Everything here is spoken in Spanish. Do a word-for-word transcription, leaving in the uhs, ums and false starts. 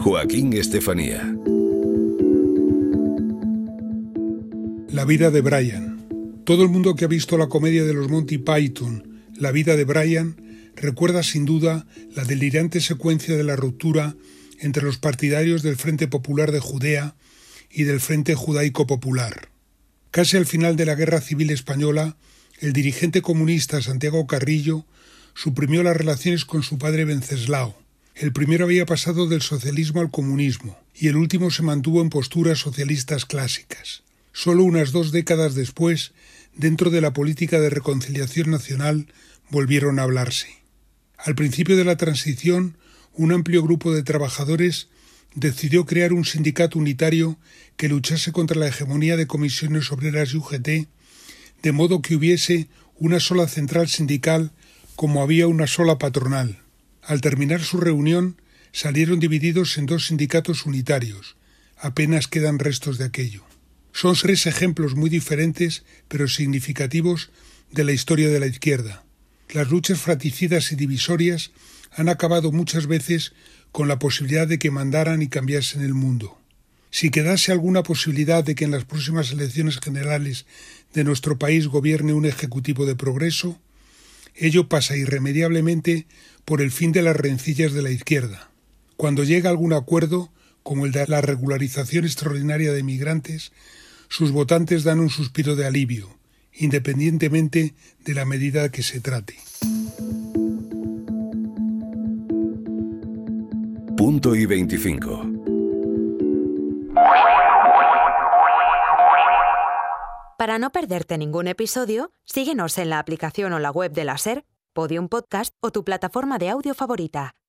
Joaquín Estefanía. La vida de Brian. Todo el mundo que ha visto la comedia de los Monty Python, La vida de Brian, recuerda sin duda la delirante secuencia de la ruptura entre los partidarios del Frente Popular de Judea y del Frente Judaico Popular. Casi al final de la Guerra Civil Española, el dirigente comunista Santiago Carrillo suprimió las relaciones con su padre Venceslao. El primero había pasado del socialismo al comunismo y el último se mantuvo en posturas socialistas clásicas. Solo unas dos décadas después, dentro de la política de reconciliación nacional, volvieron a hablarse. Al principio de la transición, un amplio grupo de trabajadores decidió crear un sindicato unitario que luchase contra la hegemonía de Comisiones Obreras y U G T, de modo que hubiese una sola central sindical como había una sola patronal. Al terminar su reunión, salieron divididos en dos sindicatos unitarios. Apenas quedan restos de aquello. Son tres ejemplos muy diferentes, pero significativos, de la historia de la izquierda. Las luchas fratricidas y divisorias han acabado muchas veces con la posibilidad de que mandaran y cambiasen el mundo. Si quedase alguna posibilidad de que en las próximas elecciones generales de nuestro país gobierne un ejecutivo de progreso, ello pasa irremediablemente por el fin de las rencillas de la izquierda. Cuando llega algún acuerdo, como el de la regularización extraordinaria de migrantes, sus votantes dan un suspiro de alivio, independientemente de la medida que se trate. Punto y veinticinco. Para no perderte ningún episodio, síguenos en la aplicación o la web de la SER, Podium Podcast o tu plataforma de audio favorita.